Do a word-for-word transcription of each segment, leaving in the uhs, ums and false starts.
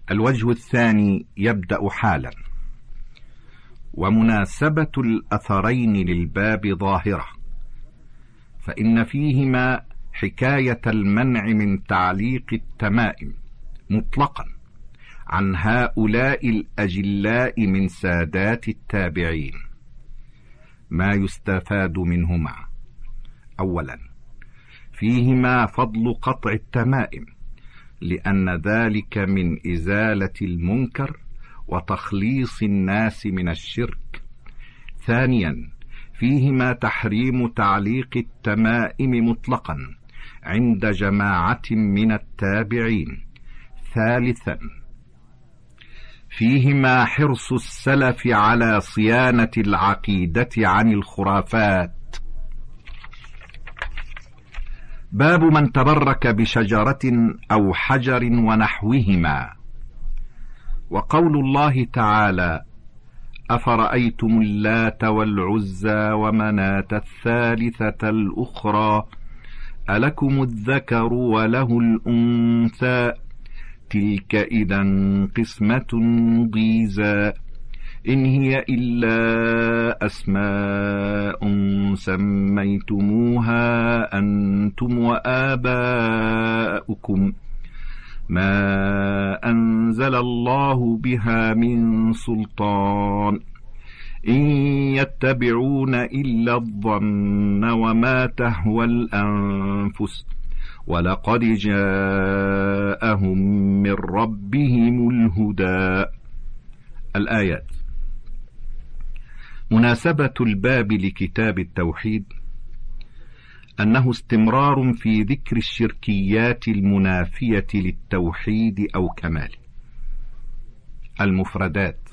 الوجه الثاني يبدأ حالا. ومناسبة الأثرين للباب ظاهرة، فإن فيهما حكاية المنع من تعليق التمائم مطلقا عن هؤلاء الأجلاء من سادات التابعين. ما يستفاد منهما: أولا، فيهما فضل قطع التمائم، لأن ذلك من إزالة المنكر وتخليص الناس من الشرك. ثانيا، فيهما تحريم تعليق التمائم مطلقا عند جماعة من التابعين. ثالثا، فيهما حرص السلف على صيانة العقيدة عن الخرافات. باب من تبرك بشجرة أو حجر ونحوهما. وقول الله تعالى: أفرأيتم اللات والعزى ومناة الثالثة الأخرى ألكم الذكر وله الأنثى تلك إذا قسمة ضيزى إن هي إلا أسماء سميتموها أنتم وآباؤكم ما أنزل الله بها من سلطان إن يتبعون إلا الظن وما تهوى الأنفس ولقد جاءهم من ربهم الهدى. الآيات. مناسبة الباب لكتاب التوحيد أنه استمرار في ذكر الشركيات المنافية للتوحيد أو كماله. المفردات: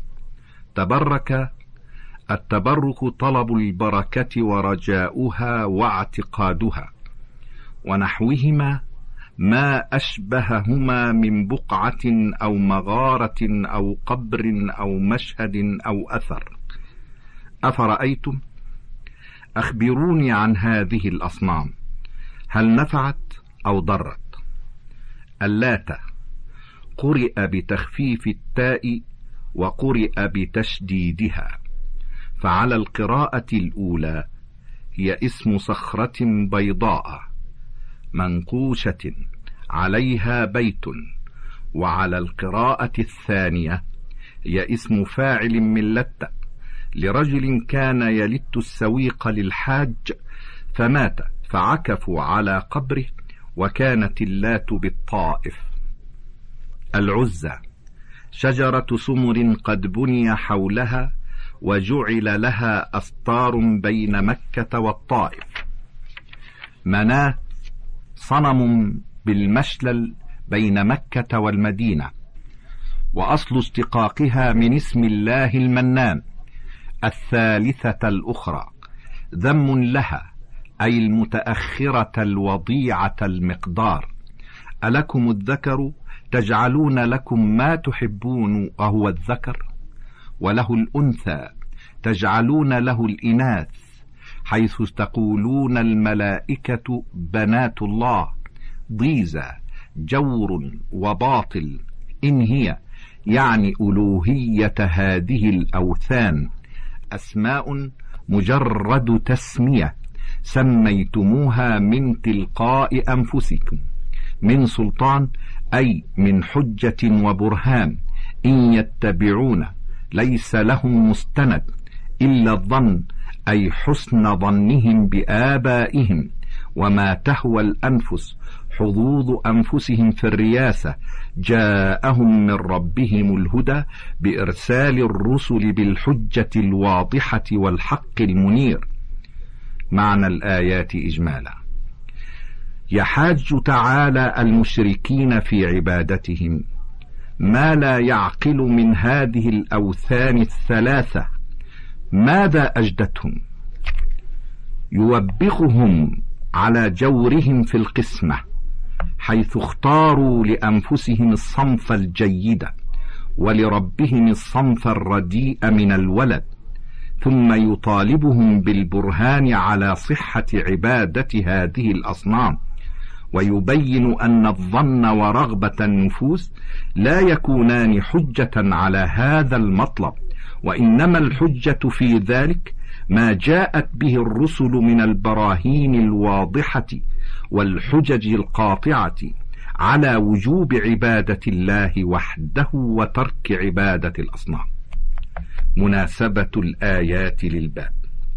تبرك، التبرك طلب البركة ورجاؤها واعتقادها، ونحوهما ما أشبههما من بقعة أو مغارة أو قبر أو مشهد أو أثر. أفرأيتم، أخبروني عن هذه الأصنام، هل نفعت أو ضرت؟ اللات قرئ بتخفيف التاء وقرئ بتشديدها، فعلى القراءة الأولى هي اسم صخرة بيضاء منقوشة عليها بيت، وعلى القراءة الثانية هي اسم فاعل من لت، لرجل كان يلت السويق للحاج فمات فعكفوا على قبره، وكانت اللات بالطائف. العزى شجرة سمر قد بني حولها وجعل لها أستار بين مكة والطائف. مناه صنم بالمشلل بين مكة والمدينة، وأصل اشتقاقها من اسم الله المنان. الثالثة الأخرى ذم لها، أي المتأخرة الوضيعة المقدار. ألكم الذكر تجعلون لكم ما تحبون وهو الذكر، وله الأنثى تجعلون له الإناث، حيث تقولون الملائكة بنات الله. ضيزى جور وباطل، إن هي يعني ألوهية هذه الأوثان. أسماء مجرد تسمية سميتموها من تلقاء أنفسكم. من سلطان أي من حجة وبرهان. إن يتبعون ليس لهم مستند إلا الظن، أي حسن ظنهم بآبائهم. وما تهوى الأنفس حظوظ أنفسهم في الرياسة. جاءهم من ربهم الهدى بإرسال الرسل بالحجة الواضحة والحق المنير. معنى الآيات إجمالا: يحاج تعالى المشركين في عبادتهم ما لا يعقل من هذه الأوثان الثلاثة. ماذا أجدتهم؟ يوبخهم على جورهم في القسمة، حيث اختاروا لأنفسهم الصنف الجيد ولربهم الصنف الرديء من الولد، ثم يطالبهم بالبرهان على صحة عبادة هذه الأصنام، ويبين أن الظن ورغبة النفوس لا يكونان حجة على هذا المطلب، وإنما الحجة في ذلك ما جاءت به الرسل من البراهين الواضحة والحجج القاطعة على وجوب عبادة الله وحده وترك عبادة الأصنام. مناسبة الآيات للباب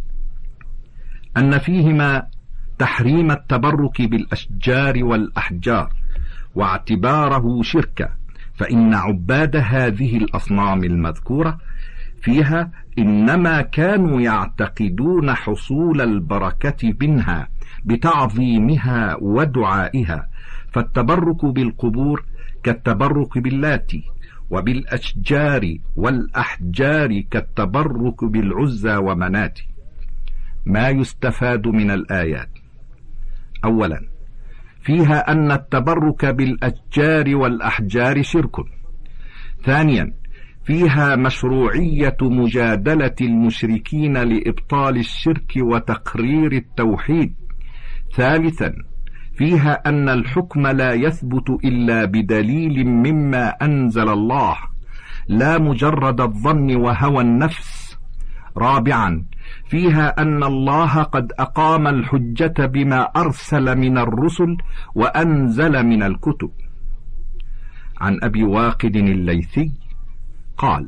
أن فيهما تحريم التبرك بالأشجار والأحجار واعتباره شركا، فإن عباد هذه الأصنام المذكورة فيها إنما كانوا يعتقدون حصول البركة منها بتعظيمها ودعائها، فالتبرك بالقبور كالتبرك باللات، وبالأشجار والأحجار كالتبرك بالعزى ومنات. ما يستفاد من الآيات: أولا، فيها أن التبرك بالأشجار والأحجار شرك. ثانيا، فيها مشروعية مجادلة المشركين لإبطال الشرك وتقرير التوحيد. ثالثا، فيها أن الحكم لا يثبت إلا بدليل مما أنزل الله، لا مجرد الظن وهوى النفس. رابعا، فيها أن الله قد أقام الحجة بما أرسل من الرسل وأنزل من الكتب. عن أبي واقد الليثي قال: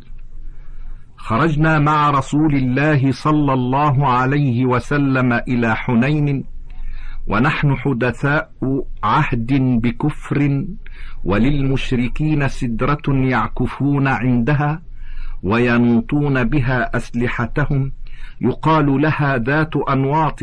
خرجنا مع رسول الله صلى الله عليه وسلم إلى حنين ونحن حدثاء عهد بكفر، وللمشركين سدرة يعكفون عندها وينوطون بها أسلحتهم، يقال لها ذات أنواط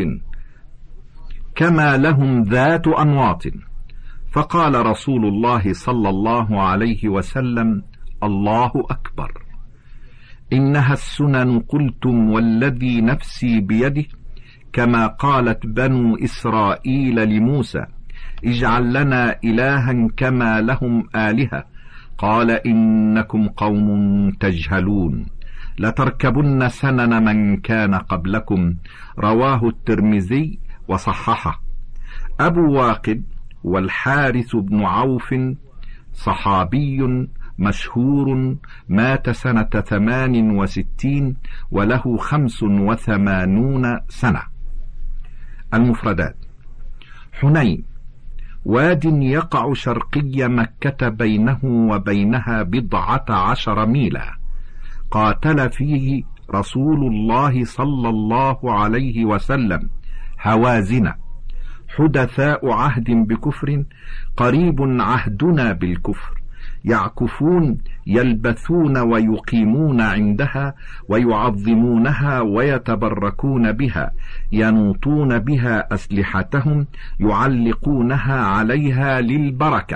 كما لهم ذات أنواط. فقال رسول الله صلى الله عليه وسلم: الله أكبر، إنها السنن، قلتم والذي نفسي بيده، كما قالت بنو إسرائيل لموسى: اجعل لنا إلها كما لهم آلهة، قال إنكم قوم تجهلون، لتركبن سنن من كان قبلكم. رواه الترمذي وصححه. أبو واقد والحارث بن عوف صحابي مشهور، مات سنة ثمان وستين وله خمس وثمانون سنة. المفردات: حنين واد يقع شرقي مكة بينه وبينها بضعة عشر ميلا، قاتل فيه رسول الله صلى الله عليه وسلم هوازن. حدثاء عهد بكفر، قريب عهدنا بالكفر، يعكفون يلبثون ويقيمون عندها ويعظمونها ويتبركون بها، ينوطون بها أسلحتهم، يعلقونها عليها للبركة.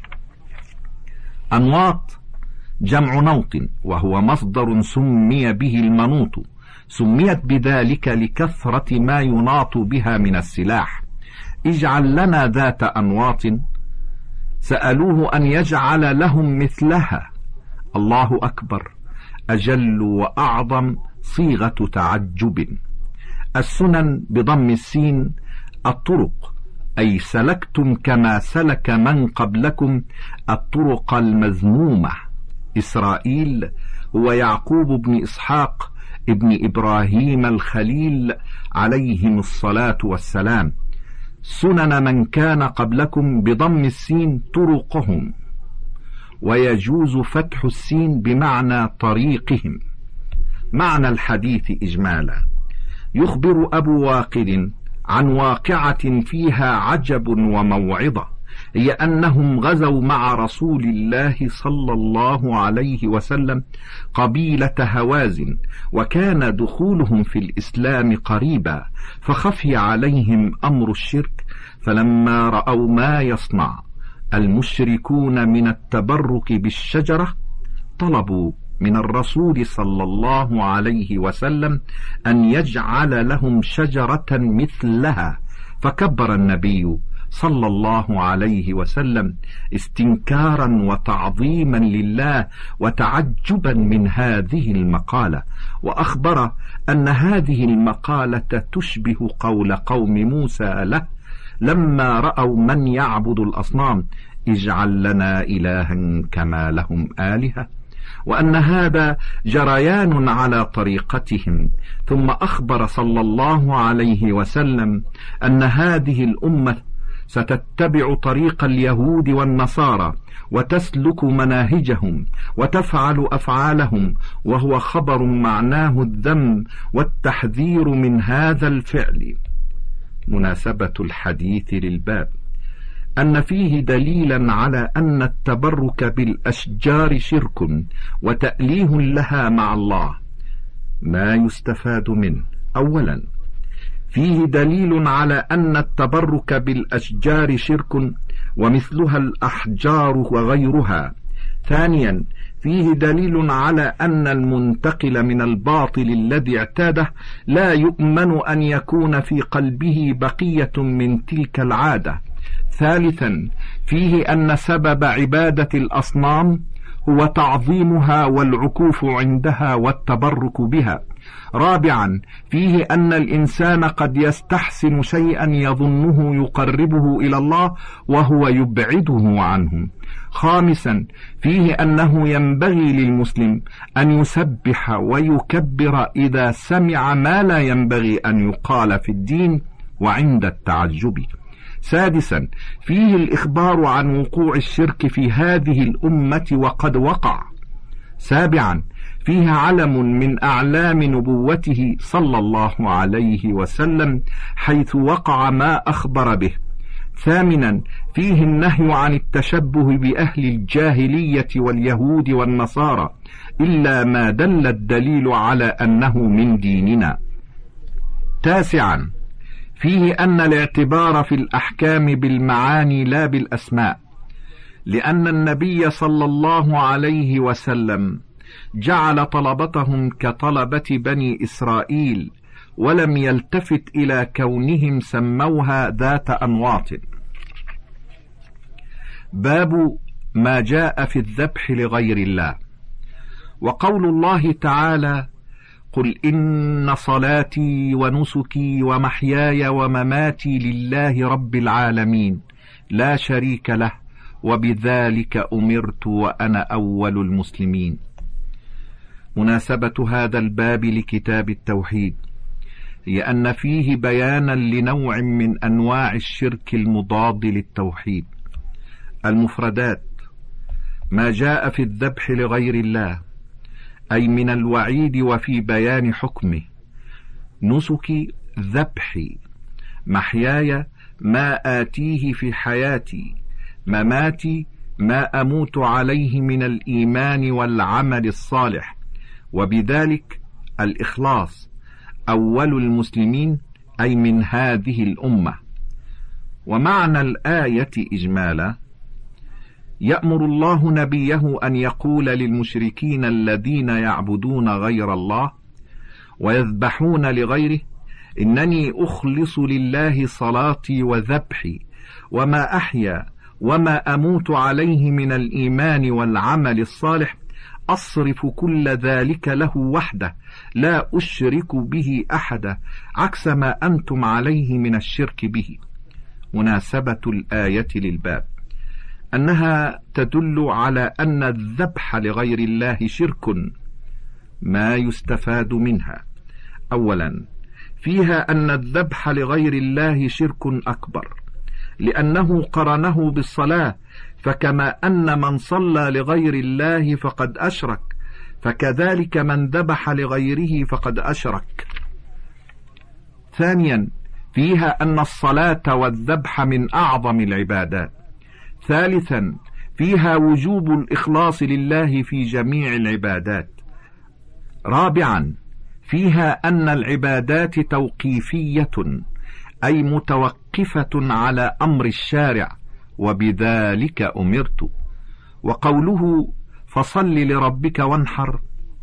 أنواط جمع نوط، وهو مصدر سمي به المنوط، سميت بذلك لكثرة ما يناط بها من السلاح. اجعل لنا ذات أنواط، سألوه أن يجعل لهم مثلها. الله أكبر، أجل وأعظم، صيغة تعجب. السنن بضم السين الطرق، أي سلكتم كما سلك من قبلكم الطرق المذمومة. إسرائيل هو يعقوب بن إسحاق ابن إبراهيم الخليل عليهم الصلاة والسلام. سنن من كان قبلكم بضم السين طرقهم، ويجوز فتح السين بمعنى طريقهم. معنى الحديث إجمالا: يخبر أبو واقد عن واقعة فيها عجب وموعظة، هي أنهم غزوا مع رسول الله صلى الله عليه وسلم قبيلة هوازن، وكان دخولهم في الإسلام قريبا، فخفي عليهم أمر الشرك، فلما رأوا ما يصنع المشركون من التبرك بالشجرة طلبوا من الرسول صلى الله عليه وسلم أن يجعل لهم شجرة مثلها، فكبر النبي صلى الله عليه وسلم استنكارا وتعظيما لله وتعجبا من هذه المقالة، وأخبر أن هذه المقالة تشبه قول قوم موسى له: لما رأوا من يعبد الأصنام: اجعل لنا إلها كما لهم آلهة، وأن هذا جريان على طريقتهم. ثم أخبر صلى الله عليه وسلم أن هذه الأمة ستتبع طريق اليهود والنصارى وتسلك مناهجهم وتفعل أفعالهم، وهو خبر معناه الذم والتحذير من هذا الفعل. مناسبة الحديث للباب أن فيه دليلا على أن التبرك بالأشجار شرك وتأليه لها مع الله. ما يستفاد منه: أولا، فيه دليل على أن التبرك بالأشجار شرك ومثلها الأحجار وغيرها. ثانيا، فيه دليل على أن المنتقل من الباطل الذي اعتاده لا يؤمن أن يكون في قلبه بقية من تلك العادة. ثالثا، فيه أن سبب عبادة الأصنام هو تعظيمها والعكوف عندها والتبرك بها. رابعا، فيه أن الإنسان قد يستحسن شيئا يظنه يقربه إلى الله وهو يبعده عنه. خامسا، فيه أنه ينبغي للمسلم أن يسبح ويكبر إذا سمع ما لا ينبغي أن يقال في الدين وعند التعجب. سادسا، فيه الإخبار عن وقوع الشرك في هذه الأمة وقد وقع. سابعا، فيه علم من أعلام نبوته صلى الله عليه وسلم حيث وقع ما أخبر به. ثامنا، فيه النهي عن التشبه بأهل الجاهلية واليهود والنصارى إلا ما دل الدليل على أنه من ديننا. تاسعا، فيه أن الاعتبار في الأحكام بالمعاني لا بالأسماء، لأن النبي صلى الله عليه وسلم جعل طلبتهم كطلبة بني إسرائيل، ولم يلتفت إلى كونهم سموها ذات أنواط. باب ما جاء في الذبح لغير الله. وقول الله تعالى: قل إن صلاتي ونسكي ومحياي ومماتي لله رب العالمين لا شريك له وبذلك أمرت وأنا أول المسلمين. مناسبة هذا الباب لكتاب التوحيد هي أن فيه بيانا لنوع من أنواع الشرك المضاد للتوحيد. المفردات: ما جاء في الذبح لغير الله أي من الوعيد وفي بيان حكمه. نسكي ذبحي، محياي ما آتيه في حياتي، مماتي ما أموت عليه من الإيمان والعمل الصالح، وبذلك الإخلاص، أول المسلمين أي من هذه الأمة. ومعنى الآية إجمالا: يأمر الله نبيه أن يقول للمشركين الذين يعبدون غير الله ويذبحون لغيره: إنني أخلص لله صلاتي وذبحي وما أحيا وما أموت عليه من الإيمان والعمل الصالح، أصرف كل ذلك له وحده لا أشرك به أحدا، عكس ما أنتم عليه من الشرك به. مناسبة الآية للباب أنها تدل على أن الذبح لغير الله شرك. ما يستفاد منها: أولا، فيها أن الذبح لغير الله شرك أكبر، لأنه قرنه بالصلاة، فكما أن من صلى لغير الله فقد أشرك، فكذلك من ذبح لغيره فقد أشرك. ثانيا، فيها أن الصلاة والذبح من أعظم العبادات. ثالثا، فيها وجوب الإخلاص لله في جميع العبادات. رابعا، فيها أن العبادات توقيفية أي متوقفة على أمر الشارع، وبذلك أمرت. وقوله فصل لربك وانحر: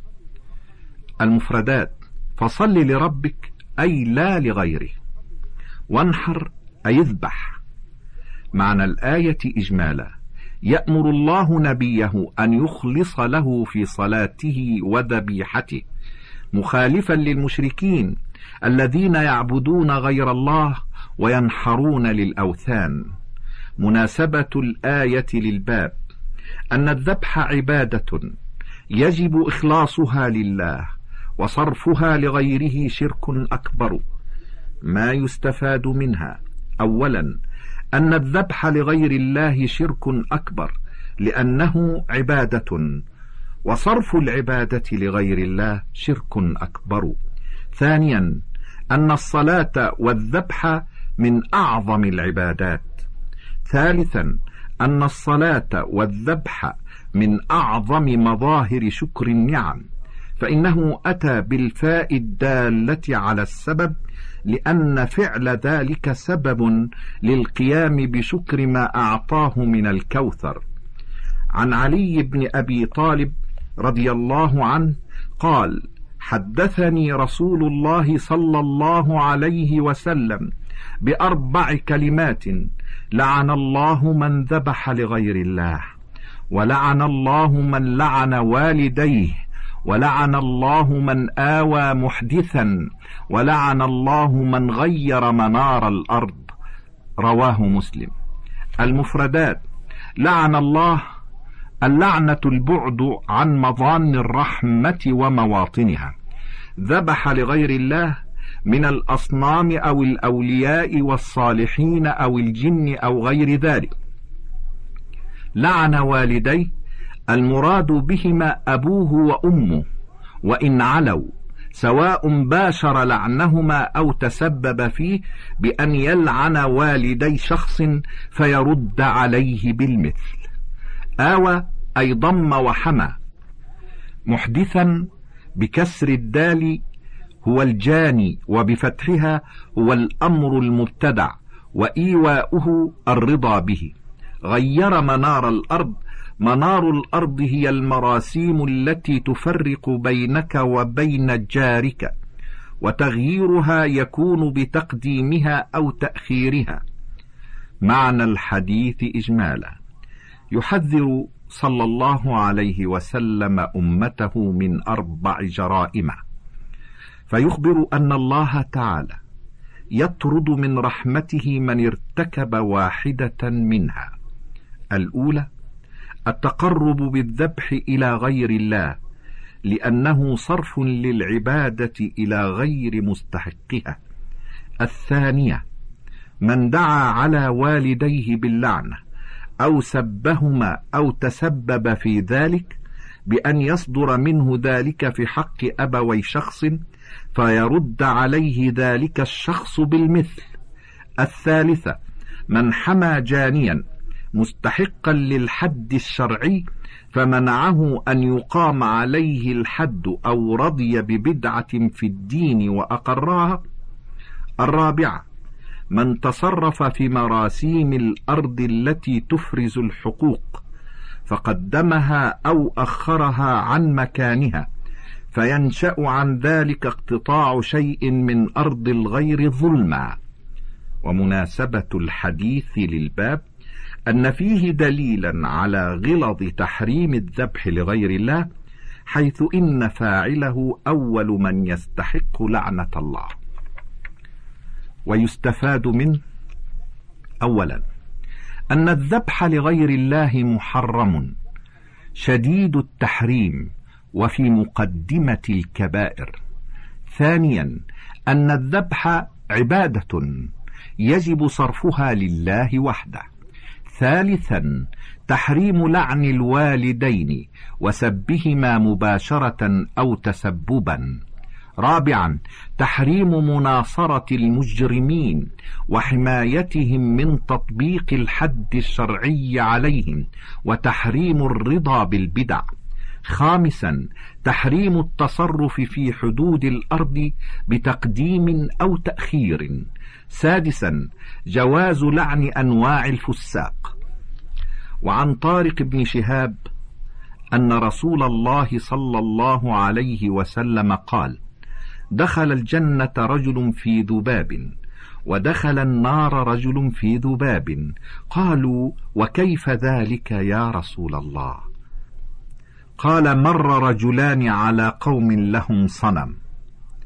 المفردات: فصل لربك أي لا لغيره، وانحر أي اذبح. معنى الآية إجمالا: يأمر الله نبيه أن يخلص له في صلاته وذبيحته، مخالفا للمشركين الذين يعبدون غير الله وينحرون للأوثان. مناسبة الآية للباب أن الذبح عبادة يجب إخلاصها لله، وصرفها لغيره شرك أكبر. ما يستفاد منها: أولا، أن الذبح لغير الله شرك أكبر لأنه عبادة، وصرف العبادة لغير الله شرك أكبر. ثانيا، أن الصلاة والذبح من أعظم العبادات. ثالثا، أن الصلاة والذبح من أعظم مظاهر شكر النعم، فإنه أتى بالفاء الدالة على السبب، لأن فعل ذلك سبب للقيام بشكر ما أعطاه من الكوثر. عن علي بن أبي طالب رضي الله عنه قال: حدثني رسول الله صلى الله عليه وسلم بأربع كلمات: لعن الله من ذبح لغير الله، ولعن الله من لعن والديه، ولعن الله من آوى محدثا، ولعن الله من غير منار الأرض. رواه مسلم. المفردات: لعن الله، اللعنة البعد عن مظان الرحمة ومواطنها. ذبح لغير الله من الأصنام أو الأولياء والصالحين أو الجن أو غير ذلك. لعن والديه، المراد بهما أبوه وأمه، وإن علوا، سواء باشر لعنهما أو تسبب فيه بأن يلعن والدي شخص فيرد عليه بالمثل. آوى أي ضم وحمى. محدثا بكسر الدال هو الجاني، وبفتحها هو الأمر المبتدع، وإيواؤه الرضا به. غير منار الأرض، منار الأرض هي المراسيم التي تفرق بينك وبين جارك، وتغييرها يكون بتقديمها أو تأخيرها. معنى الحديث إجمالا: يحذر صلى الله عليه وسلم أمته من أربع جرائم، فيخبر أن الله تعالى يطرد من رحمته من ارتكب واحدة منها. الأولى: التقرب بالذبح إلى غير الله، لأنه صرف للعبادة إلى غير مستحقها. الثانية: من دعا على والديه باللعنة أو سبهما أو تسبب في ذلك بأن يصدر منه ذلك في حق أبوي شخص فيرد عليه ذلك الشخص بالمثل. الثالثة: من حمى جانيا مستحقا للحد الشرعي فمنعه أن يقام عليه الحد أو رضي ببدعة في الدين وأقرها. الرابعة: من تصرف في مراسيم الأرض التي تفرز الحقوق فقدمها أو أخرها عن مكانها، فينشأ عن ذلك اقتطاع شيء من أرض الغير ظلما. ومناسبة الحديث للباب أن فيه دليلا على غلظ تحريم الذبح لغير الله، حيث إن فاعله أول من يستحق لعنة الله. ويستفاد منه: أولا، أن الذبح لغير الله محرم شديد التحريم وفي مقدمة الكبائر. ثانيا، أن الذبح عبادة يجب صرفها لله وحده. ثالثا، تحريم لعن الوالدين وسبهما مباشرة أو تسببا. رابعا، تحريم مناصرة المجرمين وحمايتهم من تطبيق الحد الشرعي عليهم، وتحريم الرضا بالبدع. خامسا، تحريم التصرف في حدود الأرض بتقديم أو تأخير. سادسا، جواز لعن أنواع الفساق. وعن طارق بن شهاب أن رسول الله صلى الله عليه وسلم قال: دخل الجنة رجل في ذباب، ودخل النار رجل في ذباب. قالوا: وكيف ذلك يا رسول الله؟ قال: مر رجلان على قوم لهم صنم،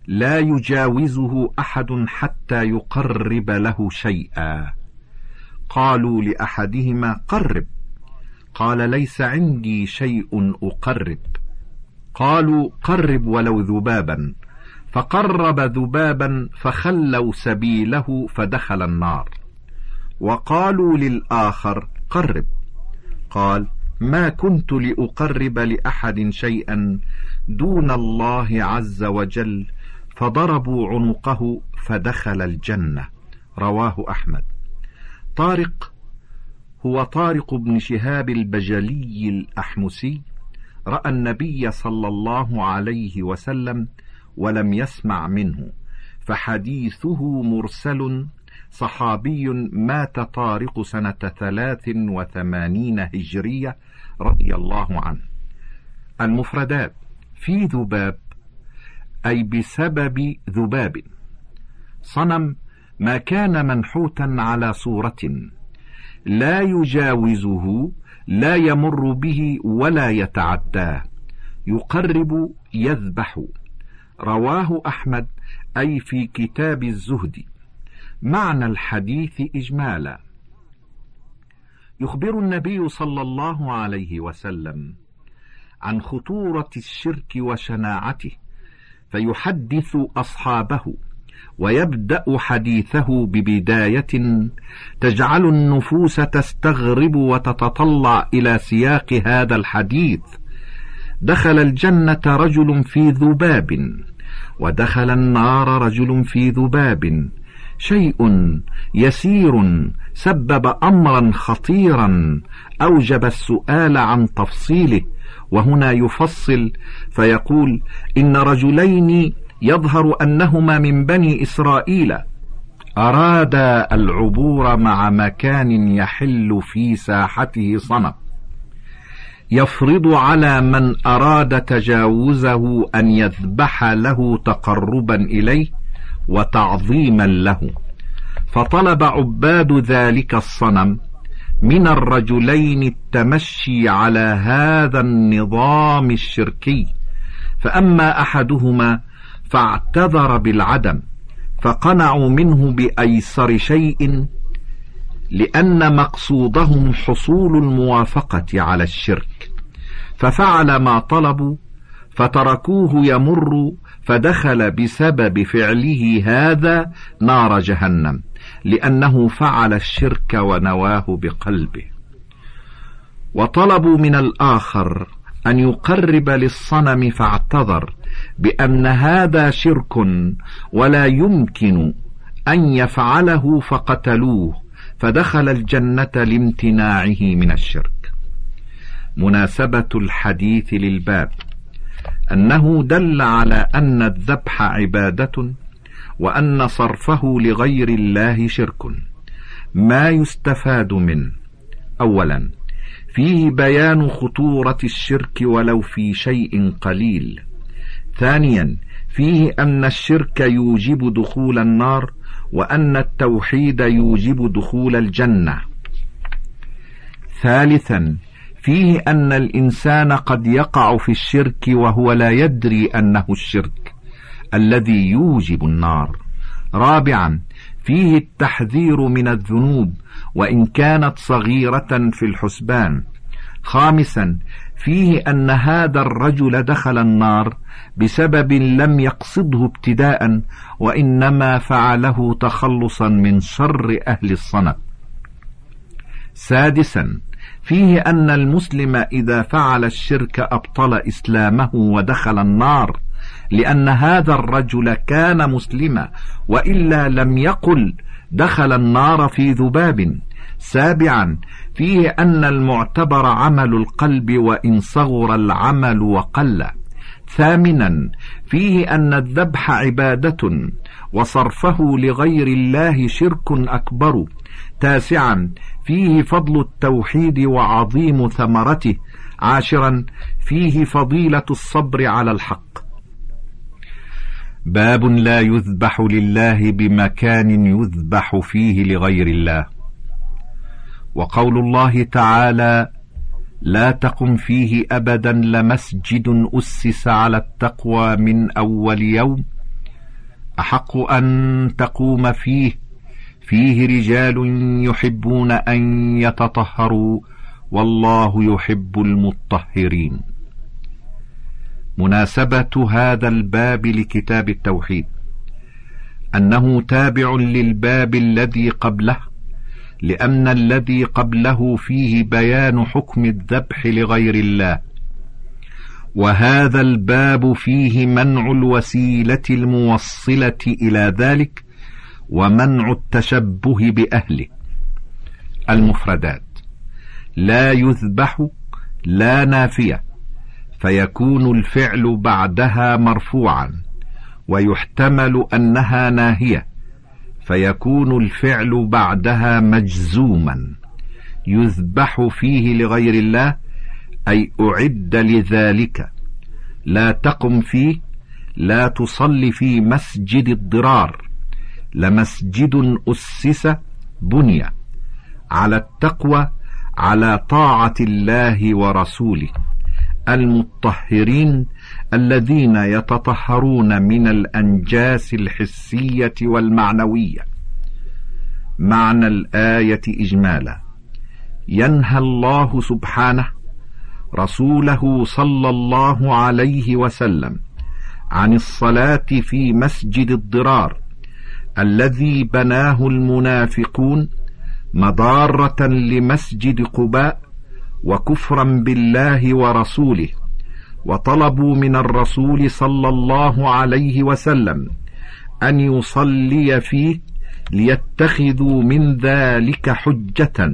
لا يجاوزه أحد حتى يقرب له شيئا. قالوا لأحدهما: قرب. قال: ليس عندي شيء أقرب. قالوا: قرب ولو ذبابا. فقرب ذبابا فخلوا سبيله فدخل النار. وقالوا للآخر: قرب. قال: ما كنت لأقرب لأحد شيئا دون الله عز وجل، فضربوا عنقه فدخل الجنة. رواه أحمد. طارق هو طارق بن شهاب البجلي الأحمسي، رأى النبي صلى الله عليه وسلم ولم يسمع منه، فحديثه مرسل. صحابي مات طارق سنة ثلاث وثمانين هجرية رضي الله عنه. المفردات: في ذباب أي بسبب ذباب. صنم ما كان منحوتا على صورة، لا يجاوزه، لا يمر به ولا يتعداه. يقرب يذبح. رواه أحمد أي في كتاب الزهد. معنى الحديث إجمالا: يخبر النبي صلى الله عليه وسلم عن خطورة الشرك وشناعته، فيحدث أصحابه، ويبدأ حديثه ببداية تجعل النفوس تستغرب وتتطلع إلى سياق هذا الحديث. دخل الجنة رجل في ذباب، ودخل النار رجل في ذباب. شيء يسير سبب أمرا خطيرا أوجب السؤال عن تفصيله. وهنا يفصل فيقول: إن رجلين يظهر أنهما من بني إسرائيل أرادا العبور مع مكان يحل في ساحته صنم، يفرض على من أراد تجاوزه أن يذبح له تقربا إليه وتعظيما له. فطلب عباد ذلك الصنم من الرجلين التمشي على هذا النظام الشركي، فأما أحدهما فاعتذر بالعدم، فقنعوا منه بأيسر شيء، لأن مقصودهم حصول الموافقة على الشرك، ففعل ما طلبوا، فتركوه يمر، فدخل بسبب فعله هذا نار جهنم، لأنه فعل الشرك ونواه بقلبه. وطلبوا من الآخر أن يقرب للصنم، فاعتذر بأن هذا شرك ولا يمكن أن يفعله، فقتلوه، فدخل الجنة لامتناعه من الشرك. مناسبة الحديث للباب أنه دل على أن الذبح عبادة، وأن صرفه لغير الله شرك. ما يستفاد منه: أولا، فيه بيان خطورة الشرك ولو في شيء قليل. ثانيا، فيه أن الشرك يوجب دخول النار، وأن التوحيد يوجب دخول الجنة. ثالثا، فيه أن الإنسان قد يقع في الشرك وهو لا يدري أنه الشرك الذي يوجب النار. رابعا، فيه التحذير من الذنوب وإن كانت صغيرة في الحسبان. خامسا، فيه أن هذا الرجل دخل النار بسبب لم يقصده ابتداء، وإنما فعله تخلصا من شر أهل الصنم. سادسا، فيه أن المسلم إذا فعل الشرك أبطل إسلامه ودخل النار، لأن هذا الرجل كان مسلما، وإلا لم يقل دخل النار في ذباب. سابعا، فيه أن المعتبر عمل القلب وإن صغر العمل وقل. ثامنا، فيه أن الذبح عبادة، وصرفه لغير الله شرك أكبر. تاسعا، فيه فضل التوحيد وعظيم ثمرته. عاشرا، فيه فضيلة الصبر على الحق. باب لا يذبح لله بمكان يذبح فيه لغير الله. وقول الله تعالى: لا تقم فيه أبدا لمسجد أسس على التقوى من أول يوم أحق أن تقوم فيه فيه رجال يحبون أن يتطهروا والله يحب المطهرين. مناسبة هذا الباب لكتاب التوحيد أنه تابع للباب الذي قبله، لأن الذي قبله فيه بيان حكم الذبح لغير الله، وهذا الباب فيه منع الوسيلة الموصلة إلى ذلك ومنع التشبه بأهله. المفردات: لا يذبح، لا نافية، فيكون الفعل بعدها مرفوعا، ويحتمل أنها ناهية فيكون الفعل بعدها مجزوما. يذبح فيه لغير الله أي أعد لذلك. لا تقم فيه، لا تصلي في مسجد الضرار، لمسجد أسس بني على التقوى على طاعة الله ورسوله. المطهرين الذين يتطهرون من الأنجاس الحسية والمعنوية. معنى الآية إجمالا: ينهى الله سبحانه رسوله صلى الله عليه وسلم عن الصلاة في مسجد الضرار الذي بناه المنافقون مضارة لمسجد قباء وكفرا بالله ورسوله، وطلبوا من الرسول صلى الله عليه وسلم أن يصلي فيه ليتخذوا من ذلك حجة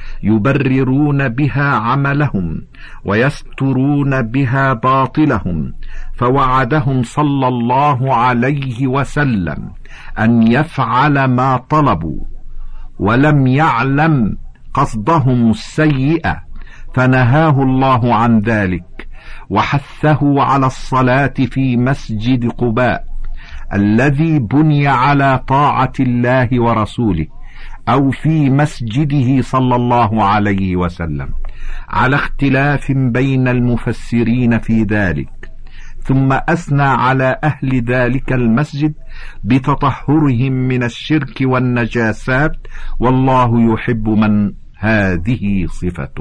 يبررون بها عملهم ويسترون بها باطلهم، فوعدهم صلى الله عليه وسلم أن يفعل ما طلبوا، ولم يعلم قصدهم السيئة فنهاه الله عن ذلك، وحثه على الصلاة في مسجد قباء الذي بني على طاعة الله ورسوله، أو في مسجده صلى الله عليه وسلم، على اختلاف بين المفسرين في ذلك. ثم أثنى على أهل ذلك المسجد بتطهرهم من الشرك والنجاسات، والله يحب من هذه صفته.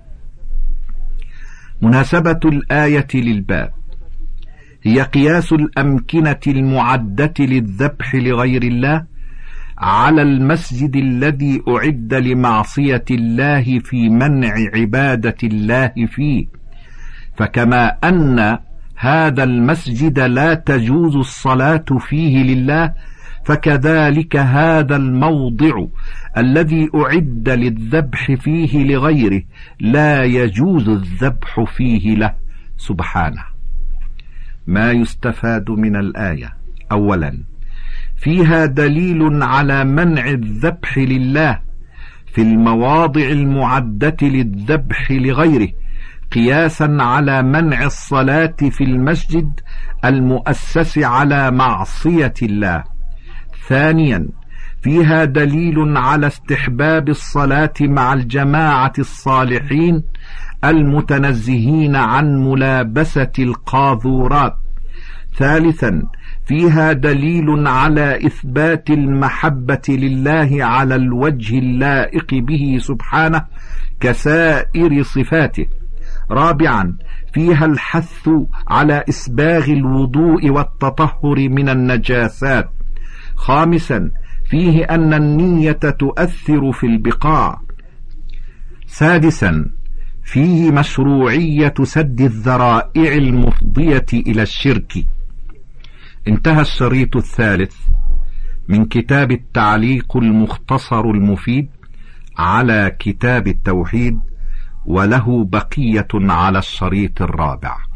مناسبة الآية للباب هي قياس الأمكنة المعدة للذبح لغير الله على المسجد الذي أعد لمعصية الله في منع عبادة الله فيه. فكما أن هذا المسجد لا تجوز الصلاة فيه لله، فكذلك هذا الموضع الذي أعد للذبح فيه لغيره لا يجوز الذبح فيه له سبحانه. ما يستفاد من الآية: أولا، فيها دليل على منع الذبح لله في المواضع المعدة للذبح لغيره، قياسا على منع الصلاة في المسجد المؤسس على معصية الله. ثانيا، فيها دليل على استحباب الصلاة مع الجماعة الصالحين المتنزهين عن ملابسة القاذورات. ثالثا، فيها دليل على إثبات المحبة لله على الوجه اللائق به سبحانه كسائر صفاته. رابعا، فيها الحث على إسباغ الوضوء والتطهر من النجاسات. خامسا، فيه أن النية تؤثر في البقاع. سادسا، فيه مشروعية سد الذرائع المفضية إلى الشرك. انتهى الشريط الثالث من كتاب التعليق المختصر المفيد على كتاب التوحيد، وله بقية على الشريط الرابع.